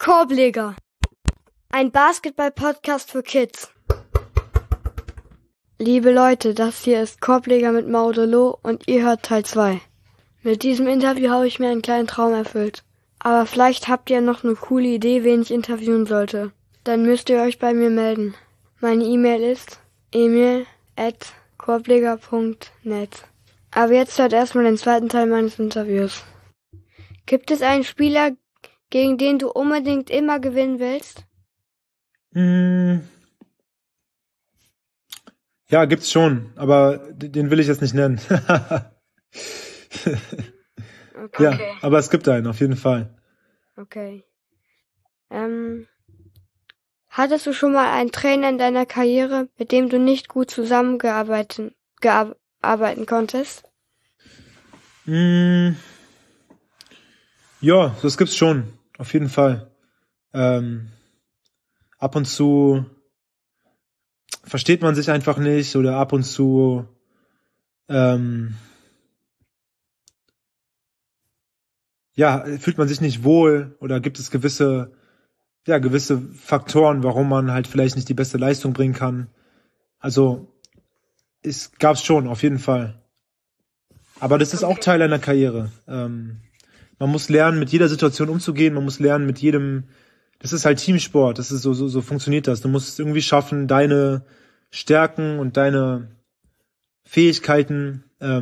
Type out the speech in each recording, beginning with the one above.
Korbleger, ein Basketball-Podcast für Kids. Liebe Leute, das hier ist Korbleger mit Maudelo und ihr hört Teil 2. Mit diesem Interview habe ich mir einen kleinen Traum erfüllt. Aber vielleicht habt ihr noch eine coole Idee, wen ich interviewen sollte. Dann müsst ihr euch bei mir melden. Meine E-Mail ist emil@korbleger.net. Aber jetzt hört erstmal den zweiten Teil meines Interviews. Gibt es einen Spieler, gegen den du unbedingt immer gewinnen willst? Ja, gibt's schon, aber den will ich jetzt nicht nennen. Okay. Ja, aber es gibt einen, auf jeden Fall. Okay. Hattest du schon mal einen Trainer in deiner Karriere, mit dem du nicht gut zusammengearbeitet konntest? Ja, das gibt's schon, auf jeden Fall. Ab und zu versteht man sich einfach nicht oder ab und zu fühlt man sich nicht wohl oder gibt es gewisse Faktoren, warum man halt vielleicht nicht die beste Leistung bringen kann. Also es gab's schon, auf jeden Fall. Aber das ist auch Teil einer Karriere. Man muss lernen, mit jeder Situation umzugehen. Man muss lernen, mit jedem. Das ist halt Teamsport. Das ist so funktioniert das. Du musst es irgendwie schaffen, deine Stärken und deine Fähigkeiten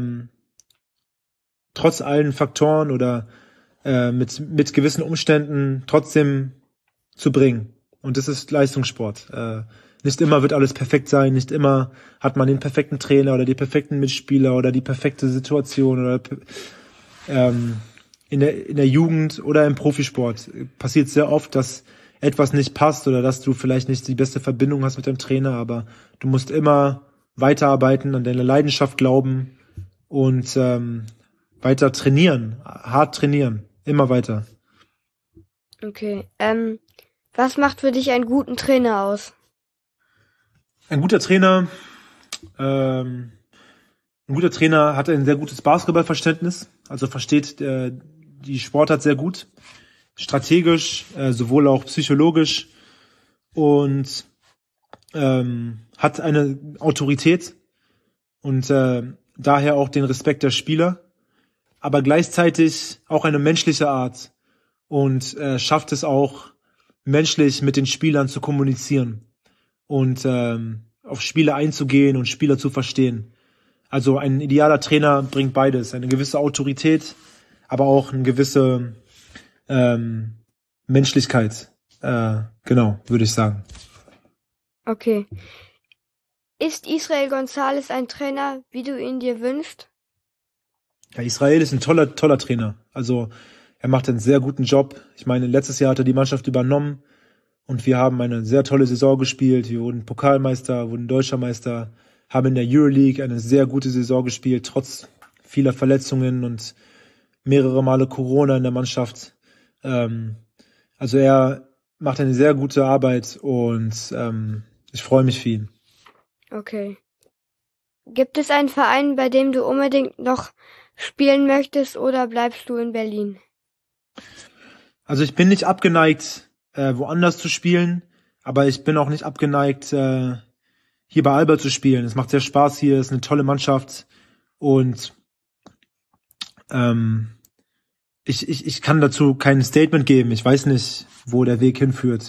trotz allen Faktoren oder mit gewissen Umständen trotzdem zu bringen. Und das ist Leistungssport. Nicht immer wird alles perfekt sein, nicht immer hat man den perfekten Trainer oder die perfekten Mitspieler oder die perfekte Situation oder in der Jugend oder im Profisport passiert sehr oft, dass etwas nicht passt oder dass du vielleicht nicht die beste Verbindung hast mit deinem Trainer, aber du musst immer weiterarbeiten, an deine Leidenschaft glauben und weiter trainieren, hart trainieren, immer weiter. Okay. Was macht für dich einen guten Trainer aus? Ein guter Trainer hat ein sehr gutes Basketballverständnis, also versteht die Sportart sehr gut, strategisch, sowohl auch psychologisch und hat eine Autorität und daher auch den Respekt der Spieler, aber gleichzeitig auch eine menschliche Art und schafft es auch, menschlich mit den Spielern zu kommunizieren und auf Spieler einzugehen und Spieler zu verstehen. Also ein idealer Trainer bringt beides, eine gewisse Autorität, aber auch eine gewisse Menschlichkeit. Genau, würde ich sagen. Okay. Ist Israel González ein Trainer, wie du ihn dir wünschst? Ja, Israel ist ein toller Trainer. Also er macht einen sehr guten Job. Ich meine, letztes Jahr hat er die Mannschaft übernommen und wir haben eine sehr tolle Saison gespielt. Wir wurden Pokalmeister, wurden Deutscher Meister, haben in der Euroleague eine sehr gute Saison gespielt, trotz vieler Verletzungen und mehrere Male Corona in der Mannschaft. Also er macht eine sehr gute Arbeit und ich freue mich für ihn. Okay. Gibt es einen Verein, bei dem du unbedingt noch spielen möchtest oder bleibst du in Berlin? Also ich bin nicht abgeneigt, woanders zu spielen, aber ich bin auch nicht abgeneigt, hier bei Alba zu spielen. Es macht sehr Spaß hier, ist eine tolle Mannschaft und ich kann dazu kein Statement geben. Ich weiß nicht, wo der Weg hinführt,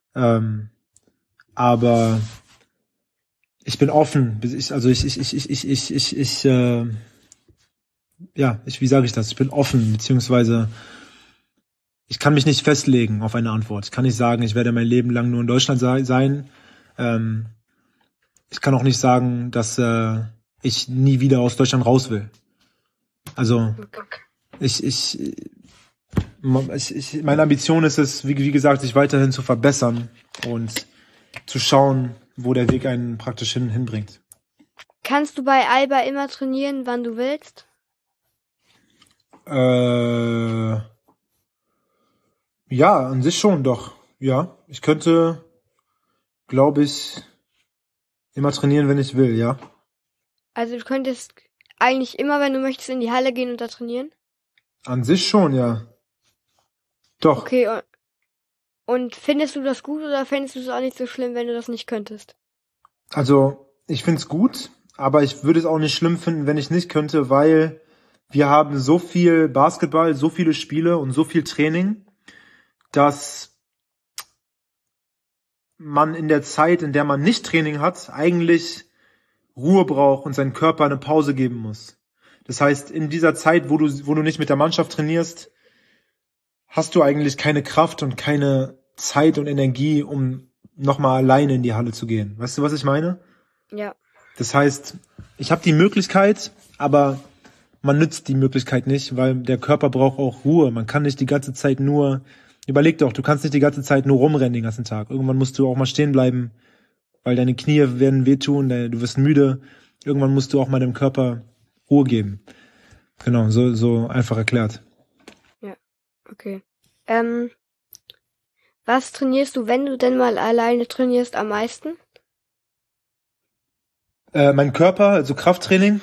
aber ich bin offen. Wie sage ich das? Ich bin offen, beziehungsweise ich kann mich nicht festlegen auf eine Antwort. Ich kann nicht sagen, ich werde mein Leben lang nur in Deutschland sein. Ich kann auch nicht sagen, dass ich nie wieder aus Deutschland raus will. Also meine Ambition ist es, wie gesagt, sich weiterhin zu verbessern und zu schauen, wo der Weg einen praktisch hinbringt. Kannst du bei Alba immer trainieren, wann du willst? Ja, an sich schon, doch. Ja, ich könnte, glaube ich, immer trainieren, wenn ich will, ja. Also du könntest eigentlich immer, wenn du möchtest, in die Halle gehen und da trainieren? An sich schon, ja. Doch. Okay, Und findest du das gut oder fändest du es auch nicht so schlimm, wenn du das nicht könntest? Also, ich find's gut, aber ich würde es auch nicht schlimm finden, wenn ich nicht könnte, weil wir haben so viel Basketball, so viele Spiele und so viel Training, dass man in der Zeit, in der man nicht Training hat, eigentlich Ruhe braucht und seinem Körper eine Pause geben muss. Das heißt, in dieser Zeit, wo du nicht mit der Mannschaft trainierst, hast du eigentlich keine Kraft und keine Zeit und Energie, um nochmal alleine in die Halle zu gehen. Weißt du, was ich meine? Ja. Das heißt, ich habe die Möglichkeit, aber man nützt die Möglichkeit nicht, weil der Körper braucht auch Ruhe. Man kann nicht die ganze Zeit nur, überleg doch, du kannst nicht die ganze Zeit nur rumrennen den ganzen Tag. Irgendwann musst du auch mal stehen bleiben, weil deine Knie werden wehtun, du wirst müde. Irgendwann musst du auch mal dem Körper Ruhe geben. Genau, so einfach erklärt. Ja, okay. Was trainierst du, wenn du denn mal alleine trainierst, am meisten? Mein Körper, also Krafttraining.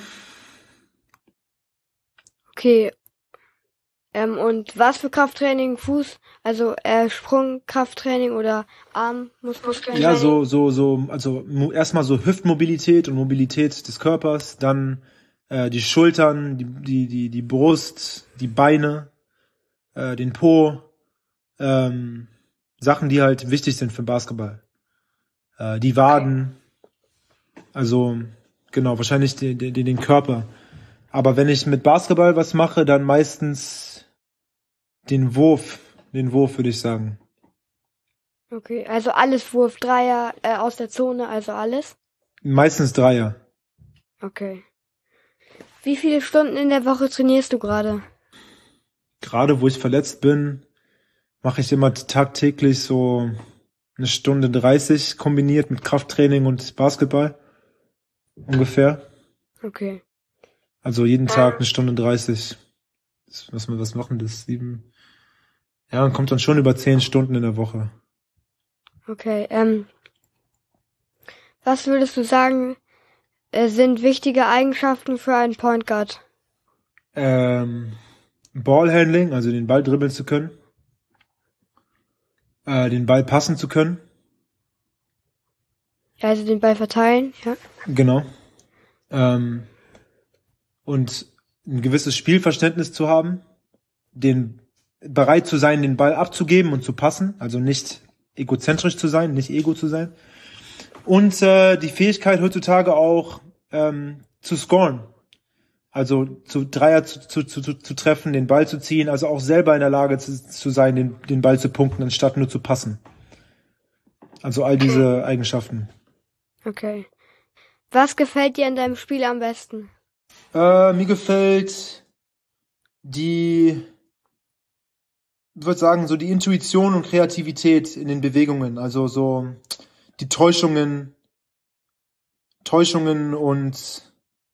Okay. Und was für Krafttraining? Fuß, also Sprung, Krafttraining oder Armmuskeltraining? Ja, also erstmal so Hüftmobilität und Mobilität des Körpers, dann die Schultern, die Brust, die Beine, den Po, Sachen, die halt wichtig sind für Basketball. Die Waden, also genau, wahrscheinlich den Körper. Aber wenn ich mit Basketball was mache, dann meistens den Wurf würde ich sagen. Okay, also alles Wurf, Dreier, aus der Zone, also alles? Meistens Dreier. Okay. Wie viele Stunden in der Woche trainierst du gerade? Gerade wo ich verletzt bin, mache ich immer tagtäglich so 1:30 kombiniert mit Krafttraining und Basketball. Ungefähr. Okay. Also jeden Tag 1:30. Was machen das? 7? Ja, man kommt dann schon über 10 Stunden in der Woche. Okay, was würdest du sagen, sind wichtige Eigenschaften für einen Point Guard? Ballhandling, also den Ball dribbeln zu können. Den Ball passen zu können. Also den Ball verteilen, ja. Genau. Und ein gewisses Spielverständnis zu haben, bereit zu sein, den Ball abzugeben und zu passen, also nicht egozentrisch zu sein, nicht ego zu sein. Und die Fähigkeit heutzutage auch zu scoren, also zu Dreier zu treffen, den Ball zu ziehen, also auch selber in der Lage zu sein, den Ball zu punkten, anstatt nur zu passen. Also all diese Eigenschaften. Okay. Was gefällt dir an deinem Spiel am besten? Mir gefällt ich würde sagen, so die Intuition und Kreativität in den Bewegungen, also so die Täuschungen und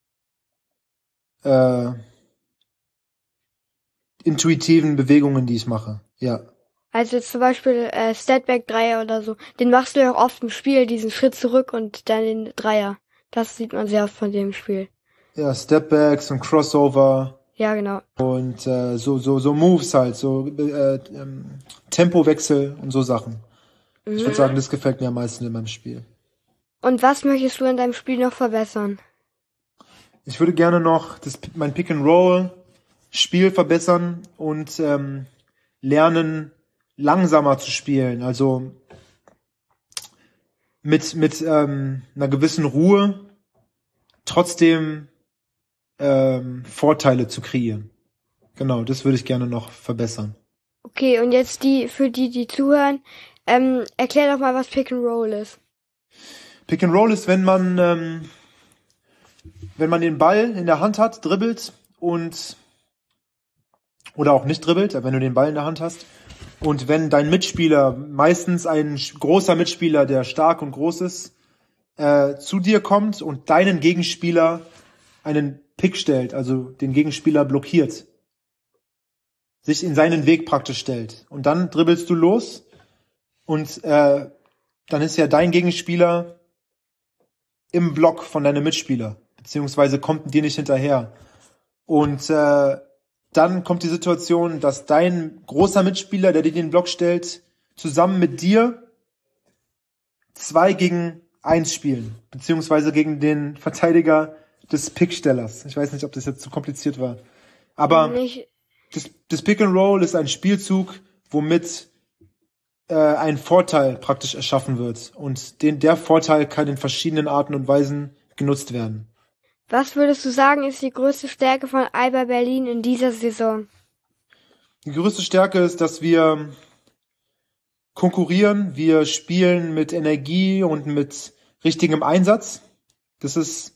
intuitiven Bewegungen, die ich mache. Ja. Also jetzt zum Beispiel Stepback Dreier oder so. Den machst du ja auch oft im Spiel, diesen Schritt zurück und dann den Dreier. Das sieht man sehr oft von dem Spiel. Ja, Stepbacks und Crossover. Ja, genau. Und so Moves halt, so Tempowechsel und so Sachen. Mhm. Ich würde sagen, das gefällt mir am meisten in meinem Spiel. Und was möchtest du in deinem Spiel noch verbessern? Ich würde gerne noch mein Pick-and-Roll-Spiel verbessern und lernen, langsamer zu spielen. Also mit einer gewissen Ruhe trotzdem Vorteile zu kreieren. Genau, das würde ich gerne noch verbessern. Okay, und jetzt für die zuhören, erklär doch mal, was Pick and Roll ist. Pick and Roll ist, wenn man den Ball in der Hand hat, dribbelt oder auch nicht dribbelt, wenn du den Ball in der Hand hast. Und wenn dein Mitspieler, meistens ein großer Mitspieler, der stark und groß ist, zu dir kommt und deinen Gegenspieler einen Pick stellt, also den Gegenspieler blockiert, sich in seinen Weg praktisch stellt. Und dann dribbelst du los und dann ist ja dein Gegenspieler im Block von deinem Mitspieler, beziehungsweise kommt dir nicht hinterher. Und dann kommt die Situation, dass dein großer Mitspieler, der dir den Block stellt, zusammen mit dir 2 gegen 1 spielen, beziehungsweise gegen den Verteidiger des Pickstellers. Ich weiß nicht, ob das jetzt zu kompliziert war. Aber das Pick and Roll ist ein Spielzug, womit ein Vorteil praktisch erschaffen wird. Und der Vorteil kann in verschiedenen Arten und Weisen genutzt werden. Was würdest du sagen, ist die größte Stärke von Alba Berlin in dieser Saison? Die größte Stärke ist, dass wir konkurrieren. Wir spielen mit Energie und mit richtigem Einsatz. Das ist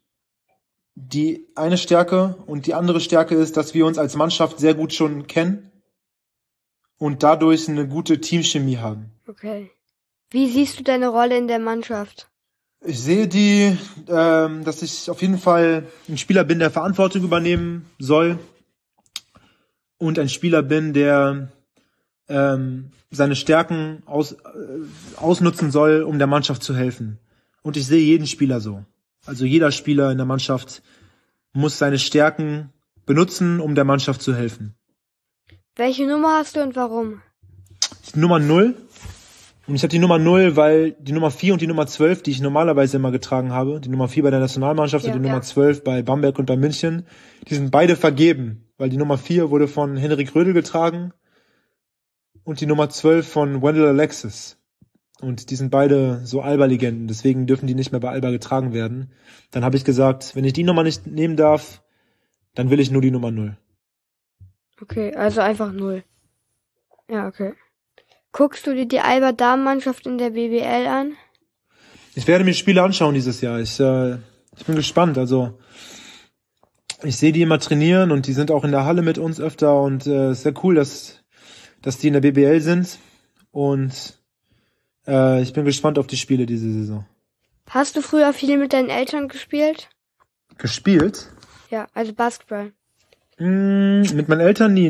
die eine Stärke. Und die andere Stärke ist, dass wir uns als Mannschaft sehr gut schon kennen und dadurch eine gute Teamchemie haben. Okay. Wie siehst du deine Rolle in der Mannschaft? Ich sehe dass ich auf jeden Fall ein Spieler bin, der Verantwortung übernehmen soll und ein Spieler bin, der seine Stärken ausnutzen soll, um der Mannschaft zu helfen. Und ich sehe jeden Spieler so. Also jeder Spieler in der Mannschaft muss seine Stärken benutzen, um der Mannschaft zu helfen. Welche Nummer hast du und warum? Die Nummer 0. Und ich habe die Nummer 0, weil die Nummer 4 und die Nummer 12, die ich normalerweise immer getragen habe, die Nummer 4 bei der Nationalmannschaft und die Nummer 12 bei Bamberg und bei München, die sind beide vergeben, weil die Nummer 4 wurde von Henrik Rödel getragen und die Nummer 12 von Wendell Alexis. Und die sind beide so Alba-Legenden, deswegen dürfen die nicht mehr bei Alba getragen werden. Dann habe ich gesagt, wenn ich die Nummer nicht nehmen darf, dann will ich nur die Nummer 0. Okay, also einfach 0. Ja, okay. Guckst du dir die Alba-Damenmannschaft in der BBL an? Ich werde mir Spiele anschauen dieses Jahr. Ich bin gespannt. Also ich sehe die immer trainieren und die sind auch in der Halle mit uns öfter und ist sehr cool, dass die in der BBL sind. Und ich bin gespannt auf die Spiele diese Saison. Hast du früher viel mit deinen Eltern gespielt? Gespielt? Ja, also Basketball. Mit meinen Eltern nie,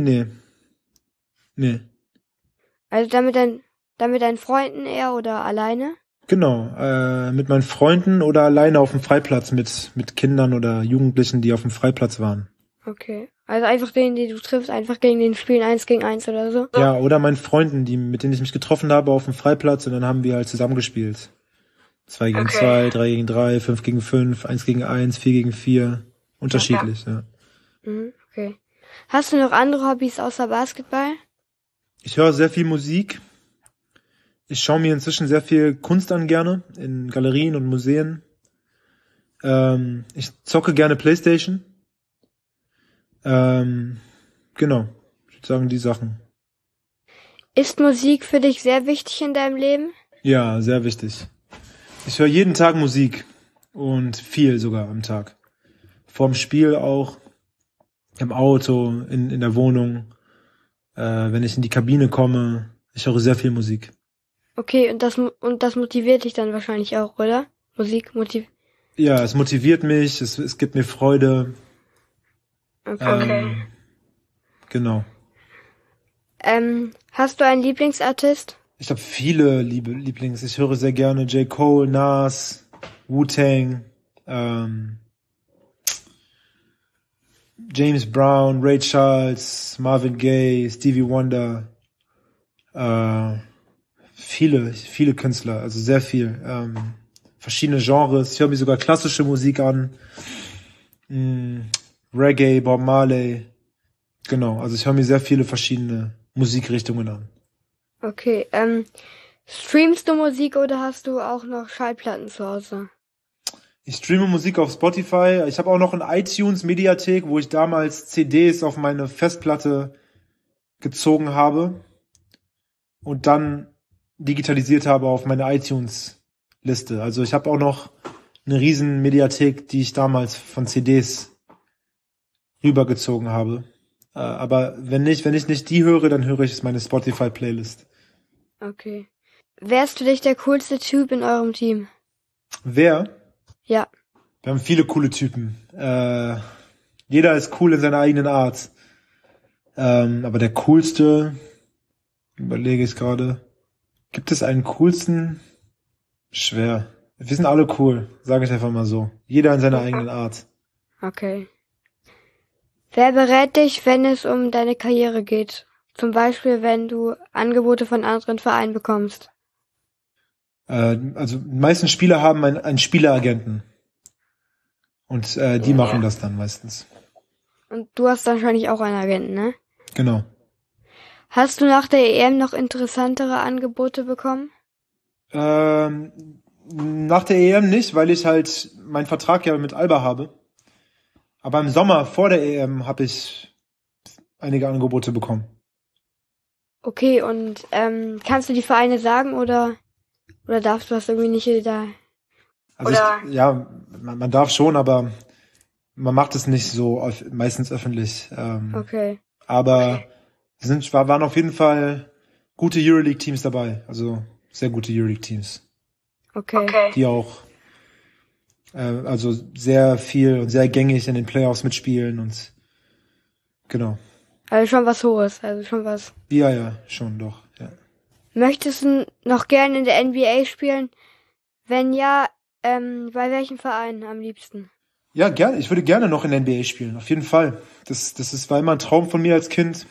nee. Also dann mit deinen Freunden eher oder alleine? Genau, mit meinen Freunden oder alleine auf dem Freiplatz mit Kindern oder Jugendlichen, die auf dem Freiplatz waren. Okay, also einfach denen, die du triffst, einfach gegen den spielen 1 gegen 1 oder so? Ja, oder meinen Freunden, mit denen ich mich getroffen habe auf dem Freiplatz und dann haben wir halt zusammengespielt. 2 gegen 2, 3 gegen 3, 5 gegen 5, 1 gegen 1, 4 gegen 4. Unterschiedlich, ja. Okay. Hast du noch andere Hobbys außer Basketball? Ich höre sehr viel Musik. Ich schaue mir inzwischen sehr viel Kunst an gerne, in Galerien und Museen. Ich zocke gerne PlayStation. Genau, ich würde sagen, die Sachen. Ist Musik für dich sehr wichtig in deinem Leben? Ja, sehr wichtig. Ich höre jeden Tag Musik und viel sogar am Tag. Vorm Spiel auch, im Auto, in der Wohnung, wenn ich in die Kabine komme. Ich höre sehr viel Musik. Okay, und das motiviert dich dann wahrscheinlich auch, oder? Musik motiviert. Ja, es motiviert mich, es gibt mir Freude. Okay. Genau. Hast du einen Lieblingsartist? Ich habe viele Lieblings. Ich höre sehr gerne J. Cole, Nas, Wu-Tang, James Brown, Ray Charles, Marvin Gaye, Stevie Wonder. Viele Künstler, also sehr viel. Verschiedene Genres. Ich höre mir sogar klassische Musik an. Reggae, Bob Marley. Genau, also ich höre mir sehr viele verschiedene Musikrichtungen an. Okay, streamst du Musik oder hast du auch noch Schallplatten zu Hause? Ich streame Musik auf Spotify. Ich habe auch noch eine iTunes-Mediathek, wo ich damals CDs auf meine Festplatte gezogen habe und dann digitalisiert habe auf meine iTunes-Liste. Also ich habe auch noch eine riesen Mediathek, die ich damals von CDs rübergezogen habe. Aber wenn ich nicht die höre, dann höre ich meine Spotify-Playlist. Okay. Wer ist für dich der coolste Typ in eurem Team? Wer? Ja. Wir haben viele coole Typen. Jeder ist cool in seiner eigenen Art. Aber der coolste, überlege ich gerade, gibt es einen coolsten? Schwer. Wir sind alle cool, sage ich einfach mal so. Jeder in seiner eigenen Art. Okay. Wer berät dich, wenn es um deine Karriere geht? Zum Beispiel, wenn du Angebote von anderen Vereinen bekommst. Also die meisten Spieler haben einen Spieleragenten. Und die machen das dann meistens. Und du hast wahrscheinlich auch einen Agenten, ne? Genau. Hast du nach der EM noch interessantere Angebote bekommen? Nach der EM nicht, weil ich halt meinen Vertrag ja mit Alba habe. Aber im Sommer vor der EM habe ich einige Angebote bekommen. Okay, und kannst du die Vereine sagen oder darfst du das irgendwie nicht da? Also man darf schon, aber man macht es nicht so meistens öffentlich. Okay. Aber waren auf jeden Fall gute Euroleague-Teams dabei. Also sehr gute Euroleague-Teams. Okay. Die auch also sehr viel und sehr gängig in den Playoffs mitspielen und genau. Also schon was Hohes, also schon was. Ja, schon doch, ja. Möchtest du noch gerne in der NBA spielen? Wenn ja, bei welchem Verein am liebsten? Ja, gerne. Ich würde gerne noch in der NBA spielen, auf jeden Fall. War immer ein Traum von mir als Kind.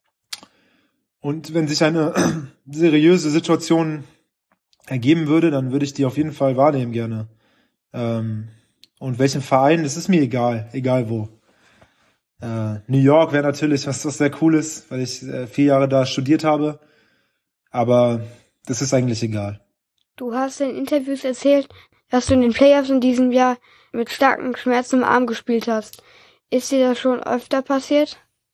Und wenn sich eine seriöse Situation ergeben würde, dann würde ich die auf jeden Fall wahrnehmen gerne. Und welchen Verein, das ist mir egal wo. New York wäre natürlich was sehr Cooles, weil ich 4 Jahre da studiert habe. Aber das ist eigentlich egal. Du hast in Interviews erzählt, dass du in den Playoffs in diesem Jahr mit starken Schmerzen im Arm gespielt hast. Ist dir das schon öfter passiert?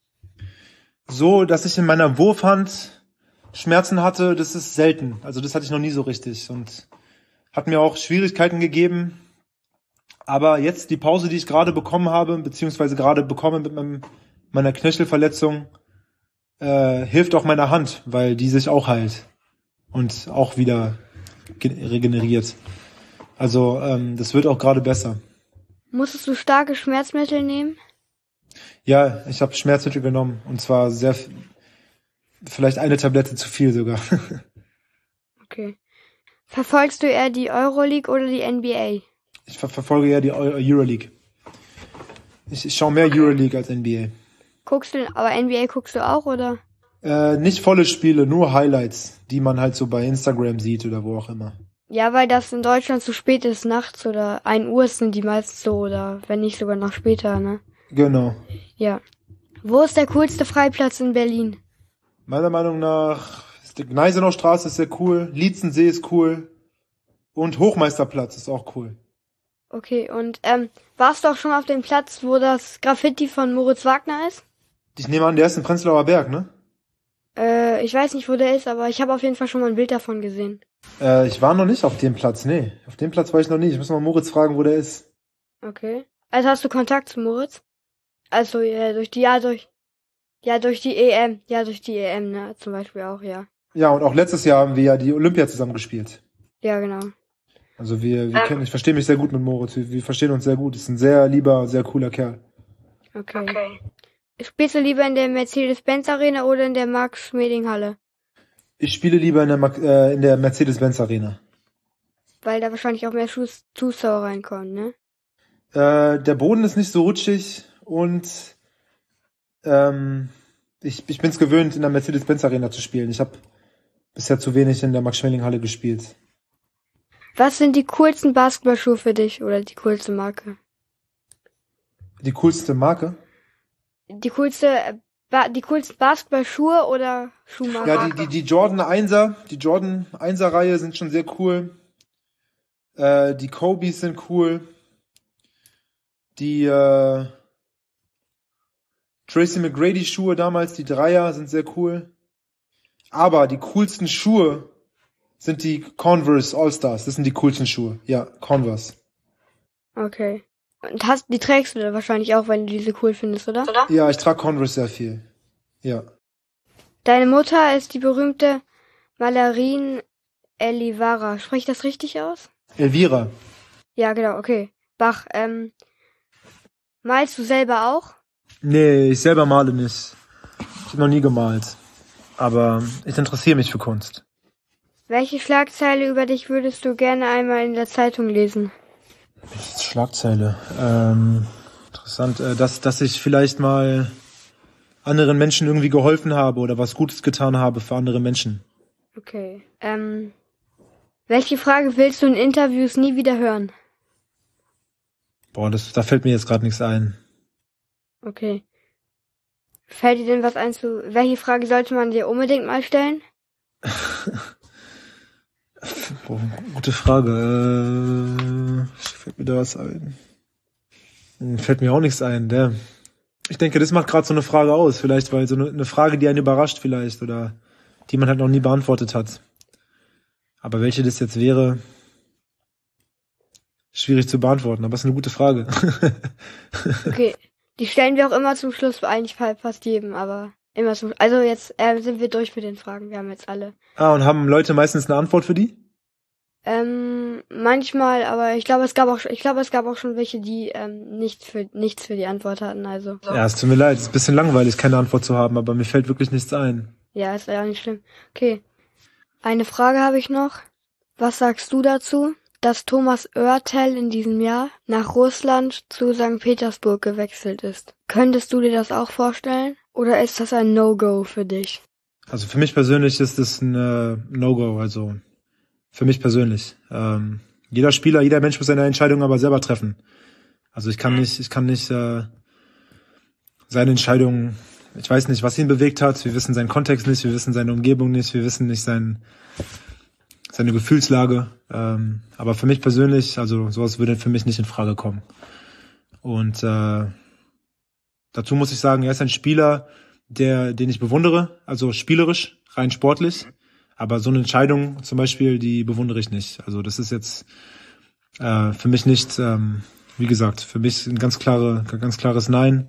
So, dass ich in meiner Wurfhand Schmerzen hatte, das ist selten. Also das hatte ich noch nie so richtig und hat mir auch Schwierigkeiten gegeben. Aber jetzt die Pause, die ich gerade bekommen habe, beziehungsweise gerade bekomme mit meiner Knöchelverletzung, hilft auch meiner Hand, weil die sich auch heilt und auch wieder regeneriert. Also das wird auch gerade besser. Musstest du starke Schmerzmittel nehmen? Ja, ich habe Schmerzmittel genommen und zwar vielleicht eine Tablette zu viel sogar. Okay. Verfolgst du eher die Euroleague oder die NBA? Ich verfolge eher die Euroleague. Ich schaue mehr Euroleague als NBA. Aber NBA guckst du auch, oder? Nicht volle Spiele, nur Highlights, die man halt so bei Instagram sieht oder wo auch immer. Ja, weil das in Deutschland zu spät ist, nachts oder 1 Uhr sind die meist so, oder wenn nicht sogar noch später, ne? Genau. Ja. Wo ist der coolste Freiplatz in Berlin? Meiner Meinung nach ist die Gneisenauer Straße ist sehr cool, Lietzensee ist cool und Hochmeisterplatz ist auch cool. Okay, und warst du auch schon auf dem Platz, wo das Graffiti von Moritz Wagner ist? Ich nehme an, der ist in Prenzlauer Berg, ne? Ich weiß nicht, wo der ist, aber ich habe auf jeden Fall schon mal ein Bild davon gesehen. Ich war noch nicht auf dem Platz, nee. Auf dem Platz war ich noch nie. Ich muss mal Moritz fragen, wo der ist. Okay. Also hast du Kontakt zu Moritz? Also durch die EM. Ja, durch die EM, ne? Zum Beispiel auch, ja. Ja, und auch letztes Jahr haben wir ja die Olympia zusammen gespielt. Ja, genau. Also wir kennen, ich verstehe mich sehr gut mit Moritz. Wir verstehen uns sehr gut. Ist ein sehr lieber, sehr cooler Kerl. Okay. Spielst du lieber in der Mercedes-Benz Arena oder in der Max-Schmeling-Halle? Ich spiele lieber in der Mercedes-Benz Arena. Weil da wahrscheinlich auch mehr Zuschauer reinkommen, ne? Der Boden ist nicht so rutschig und ich bin's gewöhnt, in der Mercedes-Benz Arena zu spielen. Ich habe bisher zu wenig in der Max-Schmeling-Halle gespielt. Was sind die coolsten Basketballschuhe für dich oder die coolste Marke? Die coolste Marke? Die coolsten Basketballschuhe oder Schuhmarke? Ja, die Jordan 1er, die Jordan 1er Reihe sind schon sehr cool. Die Kobes sind cool. Die Tracy McGrady Schuhe damals, die Dreier, sind sehr cool. Aber die coolsten Schuhe sind die Converse All-Stars. Das sind die coolsten Schuhe. Ja, Converse. Okay. Und die trägst du dann wahrscheinlich auch, wenn du diese cool findest, oder? Ja, ich trage Converse sehr viel. Ja. Deine Mutter ist die berühmte Malerin Elvira. Spreche ich das richtig aus? Elvira. Ja, genau, okay. Bach, malst du selber auch? Nee, ich selber male nicht. Ich habe noch nie gemalt. Aber ich interessiere mich für Kunst. Welche Schlagzeile über dich würdest du gerne einmal in der Zeitung lesen? Schlagzeile. Interessant, dass ich vielleicht mal anderen Menschen irgendwie geholfen habe oder was Gutes getan habe für andere Menschen. Okay. Welche Frage willst du in Interviews nie wieder hören? Boah, da fällt mir jetzt gerade nichts ein. Okay. Fällt dir denn was ein zu... Welche Frage sollte man dir unbedingt mal stellen? Boah, gute Frage. Fällt mir da was ein? Fällt mir auch nichts ein. Ich denke, das macht gerade so eine Frage aus. Vielleicht, weil so eine Frage, die einen überrascht vielleicht oder die man halt noch nie beantwortet hat. Aber welche das jetzt wäre, schwierig zu beantworten. Aber es ist eine gute Frage. Okay. Die stellen wir auch immer zum Schluss, eigentlich fast jedem, aber immer zum... Also jetzt sind wir durch mit den Fragen. Wir haben jetzt alle. Und haben Leute meistens eine Antwort für die? Manchmal, aber ich glaube, es gab auch schon welche, die nichts für die Antwort hatten, also. Ja, es tut mir leid, es ist ein bisschen langweilig, keine Antwort zu haben, aber mir fällt wirklich nichts ein. Ja, ist ja nicht schlimm. Okay. Eine Frage habe ich noch. Was sagst du dazu, dass Thomas Oertel in diesem Jahr nach Russland zu St. Petersburg gewechselt ist? Könntest du dir das auch vorstellen? Oder ist das ein No-Go für dich? Also für mich persönlich ist das ein No-Go, also für mich persönlich. Jeder Spieler, jeder Mensch muss seine Entscheidung aber selber treffen. Also ich kann nicht seine Entscheidung, ich weiß nicht, was ihn bewegt hat, wir wissen seinen Kontext nicht, wir wissen seine Umgebung nicht, wir wissen nicht seine Gefühlslage. Aber für mich persönlich, also sowas würde für mich nicht in Frage kommen. Und dazu muss ich sagen, er ist ein Spieler, den ich bewundere, also spielerisch, rein sportlich. Aber so eine Entscheidung zum Beispiel, die bewundere ich nicht. Also das ist jetzt für mich nicht, wie gesagt, für mich ein ganz klares Nein.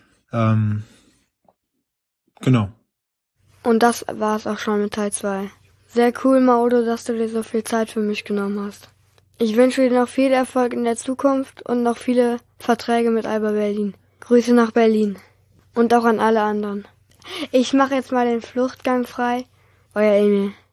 Genau. Und das war es auch schon mit Teil 2. Sehr cool, Maudo, dass du dir so viel Zeit für mich genommen hast. Ich wünsche dir noch viel Erfolg in der Zukunft und noch viele Verträge mit Alba Berlin. Grüße nach Berlin. Und auch an alle anderen. Ich mache jetzt mal den Fluchtgang frei. Euer Emil.